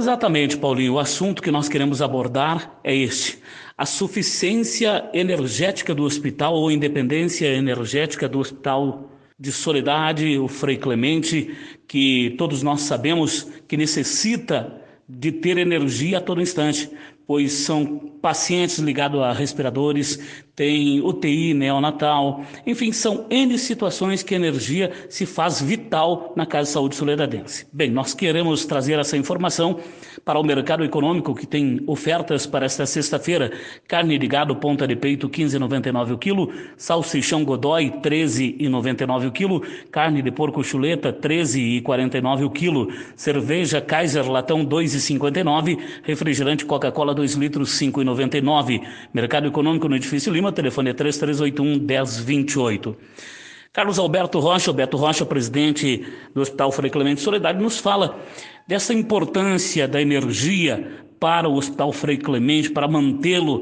Exatamente, Paulinho. O assunto que nós queremos abordar é este: a suficiência energética do hospital ou independência energética do Hospital de Soledade, o Frei Clemente, que todos nós sabemos que necessita de ter energia a todo instante, pois são pacientes ligados a respiradores, tem UTI neonatal, enfim, são N situações que a energia se faz vital na Casa de Saúde Soledadense. Bem, nós queremos trazer essa informação para o mercado econômico, que tem ofertas para esta sexta-feira: carne de gado ponta de peito 15,99 o quilo, salsichão Godoy 13,99 o quilo, carne de porco chuleta 13,49 o quilo, cerveja Kaiser latão 2,59, refrigerante Coca-Cola 2 litros 5,99. Mercado econômico no Edifício Lima, telefone é 3381-1028. Carlos Alberto Rocha, presidente do Hospital Frei Clemente Soledade, nos fala dessa importância da energia para o Hospital Frei Clemente, para mantê-lo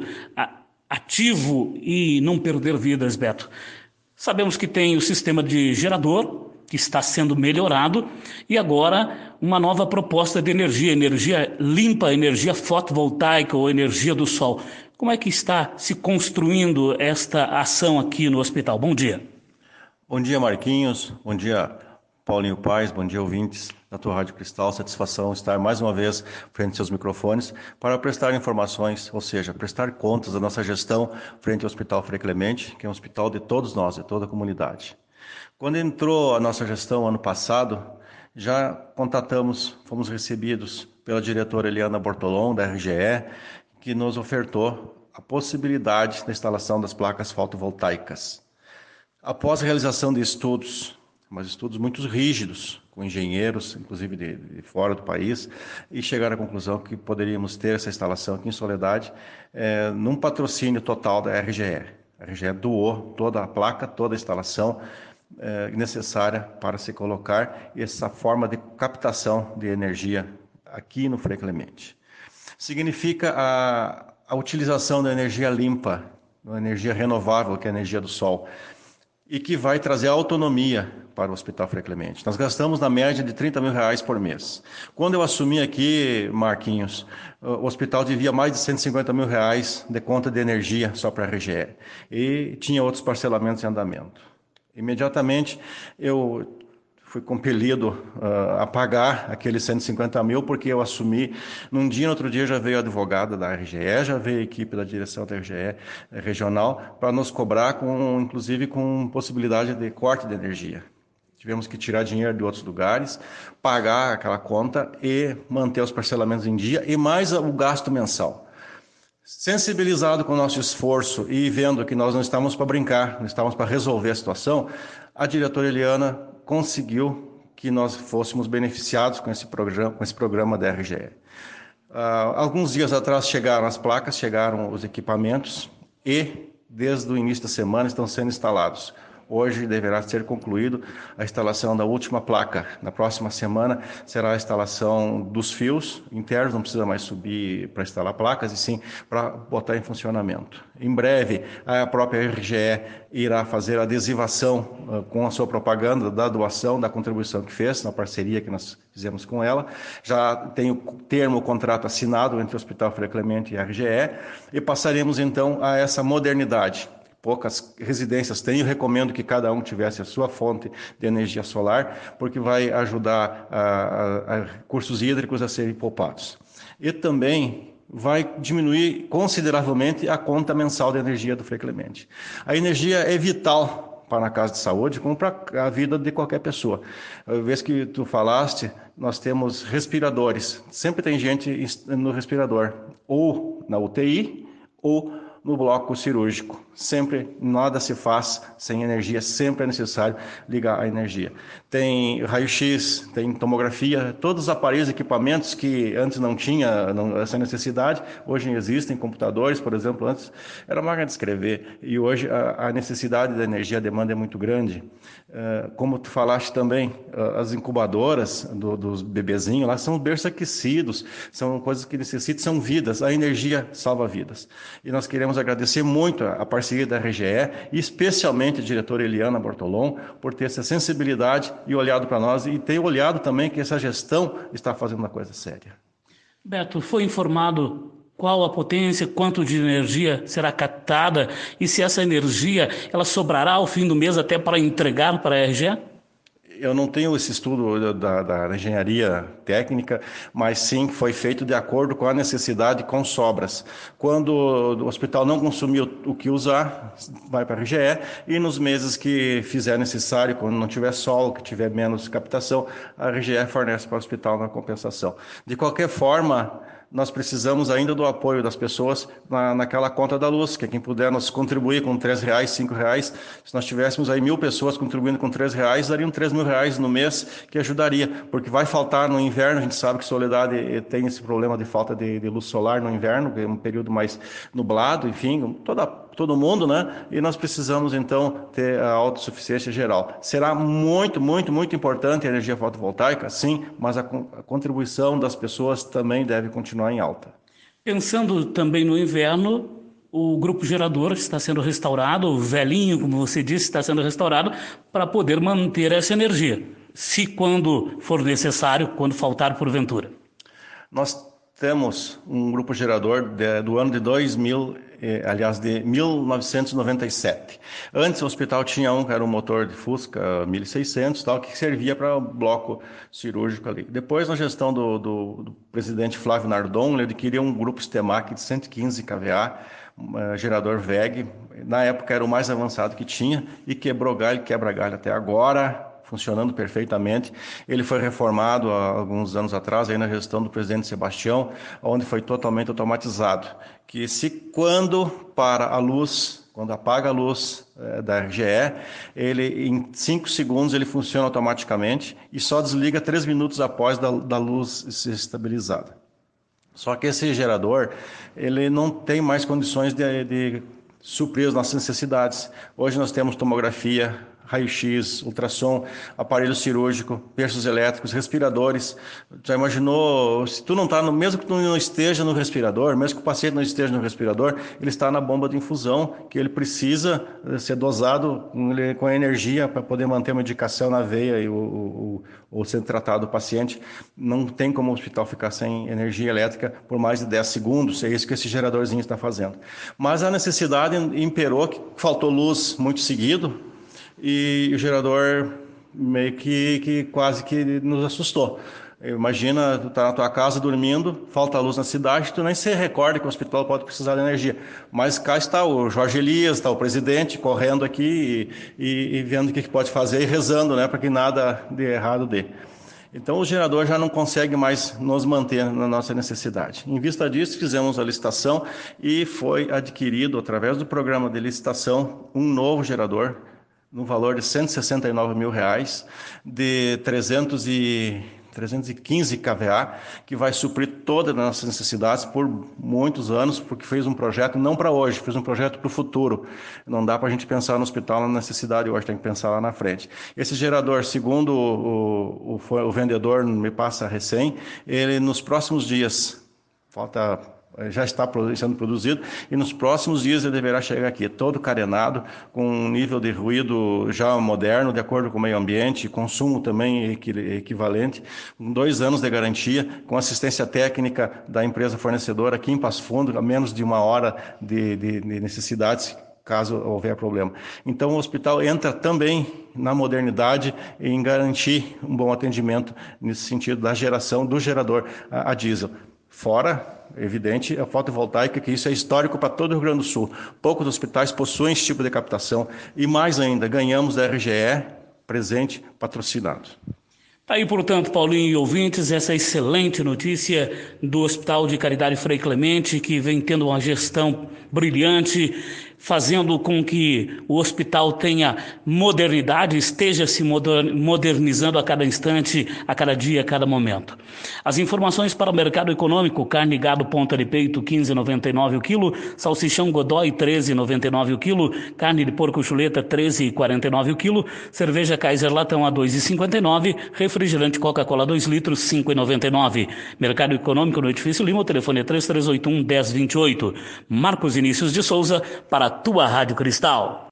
ativo e não perder vidas, Beto. Sabemos que tem o sistema de gerador, que está sendo melhorado, e agora uma nova proposta de energia limpa, energia fotovoltaica ou energia do sol. Como é que está se construindo esta ação aqui no hospital? Bom dia. Bom dia, Marquinhos. Bom dia, Paulinho Paes. Bom dia, ouvintes da tua Rádio Cristal. Satisfação estar mais uma vez frente aos seus microfones para prestar informações, ou seja, prestar contas da nossa gestão frente ao Hospital Frei Clemente, que é um hospital de todos nós, de toda a comunidade. Quando entrou a nossa gestão ano passado, já contatamos, fomos recebidos pela diretora Eliana Bortolom, da RGE, que nos ofertou a possibilidade da instalação das placas fotovoltaicas. Após a realização de estudos, mas estudos muito rígidos, com engenheiros, inclusive de fora do país, e chegaram à conclusão que poderíamos ter essa instalação aqui em Soledade, num patrocínio total da RGE. A RGE doou toda a placa, toda a instalação necessária para se colocar essa forma de captação de energia aqui no Frei Clemente. Significa a utilização da energia limpa, da energia renovável, que é a energia do sol, e que vai trazer autonomia para o Hospital Frei Clemente. Nós gastamos na média de R$30 mil por mês. Quando eu assumi aqui, Marquinhos, o hospital devia mais de R$150 mil de conta de energia só para a RGE, e tinha outros parcelamentos em andamento. Imediatamente eu fui compelido a pagar aqueles 150 mil, porque eu assumi, num dia, no outro dia já veio a advogada da RGE, já veio a equipe da direção da RGE regional para nos cobrar, inclusive com possibilidade de corte de energia. Tivemos que tirar dinheiro de outros lugares, pagar aquela conta e manter os parcelamentos em dia e mais o gasto mensal. Sensibilizado com o nosso esforço e vendo que nós não estávamos para brincar, não estávamos para resolver a situação, a diretora Eliana conseguiu que nós fôssemos beneficiados com esse programa da RGE. Alguns dias atrás chegaram as placas, chegaram os equipamentos e, desde o início da semana, estão sendo instalados. Hoje deverá ser concluído a instalação da última placa. Na próxima semana será a instalação dos fios internos, não precisa mais subir para instalar placas, e sim para botar em funcionamento. Em breve, a própria RGE irá fazer a adesivação com a sua propaganda da doação, da contribuição que fez, na parceria que nós fizemos com ela. Já tem o termo, o contrato assinado entre o Hospital Frei Clemente e a RGE, e passaremos então a essa modernidade. Poucas residências têm, eu recomendo que cada um tivesse a sua fonte de energia solar, porque vai ajudar a recursos hídricos a serem poupados. E também vai diminuir consideravelmente a conta mensal de energia do Frei Clemente. A energia é vital para a casa de saúde, como para a vida de qualquer pessoa. A vez que tu falaste, nós temos respiradores. Sempre tem gente no respirador, ou na UTI, ou no bloco cirúrgico. Sempre nada se faz sem energia, sempre é necessário ligar a energia. Tem raio-x, tem tomografia, todos os aparelhos, equipamentos que antes não tinha essa necessidade, hoje existem. Computadores, por exemplo, antes era máquina de escrever, e hoje a necessidade da energia, a demanda é muito grande. Como tu falaste também, as incubadoras dos bebezinhos lá são berços aquecidos, são coisas que necessitam, são vidas, a energia salva vidas. E nós queremos agradecer muito a parceria da RGE, e especialmente a diretora Eliana Bortolom, por ter essa sensibilidade e olhado para nós, e ter olhado também que essa gestão está fazendo uma coisa séria. Beto, foi informado qual a potência, quanto de energia será captada e se essa energia ela sobrará ao fim do mês até para entregar para a RGE? Eu não tenho esse estudo da engenharia técnica, mas sim foi feito de acordo com a necessidade, com sobras. Quando o hospital não consumiu o que usar, vai para a RGE, e nos meses que fizer necessário, quando não tiver sol, que tiver menos captação, a RGE fornece para o hospital na compensação. De qualquer forma, nós precisamos ainda do apoio das pessoas naquela conta da luz, que quem puder nos contribuir com R$3, R$5, se nós tivéssemos aí 1.000 pessoas contribuindo com R$3, dariam R$3.000 no mês, que ajudaria, porque vai faltar no inverno, a gente sabe que Soledade tem esse problema de falta de luz solar no inverno, é um período mais nublado, enfim, todo mundo, né? E nós precisamos, então, ter a autossuficiência geral. Será muito, muito, muito importante a energia fotovoltaica, sim, mas a contribuição das pessoas também deve continuar em alta. Pensando também no inverno, o grupo gerador está sendo restaurado, o velhinho, como você disse, está sendo restaurado para poder manter essa energia, se quando for necessário, quando faltar porventura. Nós temos um grupo gerador do ano de 1997. Antes o hospital tinha que era um motor de Fusca 1600, tal, que servia para o bloco cirúrgico ali. Depois, na gestão do presidente Flávio Nardon, ele adquiriu um grupo Stemac de 115 kVA, gerador WEG. Na época era o mais avançado que tinha e quebra galho até agora, funcionando perfeitamente. Ele foi reformado há alguns anos atrás, aí na gestão do presidente Sebastião, onde foi totalmente automatizado. Que quando apaga a luz da RGE, ele em 5 segundos ele funciona automaticamente e só desliga 3 minutos após da luz ser estabilizada. Só que esse gerador, ele não tem mais condições de suprir as nossas necessidades. Hoje nós temos tomografia, raio-x, ultrassom, aparelho cirúrgico, berços elétricos, respiradores. Já imaginou, se tu não está, mesmo que tu não esteja no respirador, mesmo que o paciente não esteja no respirador, ele está na bomba de infusão, que ele precisa ser dosado com energia para poder manter a medicação na veia e o ser tratado o paciente. Não tem como o hospital ficar sem energia elétrica por mais de 10 segundos, é isso que esse geradorzinho está fazendo. Mas a necessidade imperou, que faltou luz muito seguido, e o gerador meio que quase que nos assustou. Imagina, tu tá na tua casa dormindo, falta luz na cidade, tu nem se recorda que o hospital pode precisar de energia. Mas cá está o Jorge Elias, está o presidente correndo aqui e vendo o que pode fazer e rezando, né, para que nada de errado dê. Então o gerador já não consegue mais nos manter na nossa necessidade. Em vista disso, fizemos a licitação e foi adquirido, através do programa de licitação, um novo gerador, no valor de R$169 mil, de 315 kVA, que vai suprir todas as nossas necessidades por muitos anos, porque fez um projeto não para hoje, fez um projeto para o futuro. Não dá para a gente pensar no hospital na necessidade hoje, tem que pensar lá na frente. Esse gerador, segundo o vendedor me passa recém, ele nos próximos dias, já está sendo produzido, e nos próximos dias ele deverá chegar aqui, todo carenado, com um nível de ruído já moderno, de acordo com o meio ambiente, consumo também equivalente, com 2 anos de garantia, com assistência técnica da empresa fornecedora aqui em Passo Fundo, a menos de 1 hora de necessidades, caso houver problema. Então o hospital entra também na modernidade em garantir um bom atendimento nesse sentido da geração do gerador a diesel. Fora, evidente, a fotovoltaica, que isso é histórico para todo o Rio Grande do Sul. Poucos hospitais possuem esse tipo de captação. E mais ainda, ganhamos da RGE, presente, patrocinado. Tá aí, portanto, Paulinho e ouvintes, essa excelente notícia do Hospital de Caridade Frei Clemente, que vem tendo uma gestão brilhante, fazendo com que o hospital tenha modernidade, esteja se modernizando a cada instante, a cada dia, a cada momento. As informações para o mercado econômico: carne gado ponta de peito 15,99 o quilo, salsichão Godói 13,99 o quilo, carne de porco chuleta 13,49 o quilo, cerveja Kaiser latão a 2,59, refrigerante Coca-Cola 2 litros 5,99. Mercado econômico no Edifício Lima, o telefone é 3381-1028. Marcos Inícios de Souza para a tua Rádio Cristal.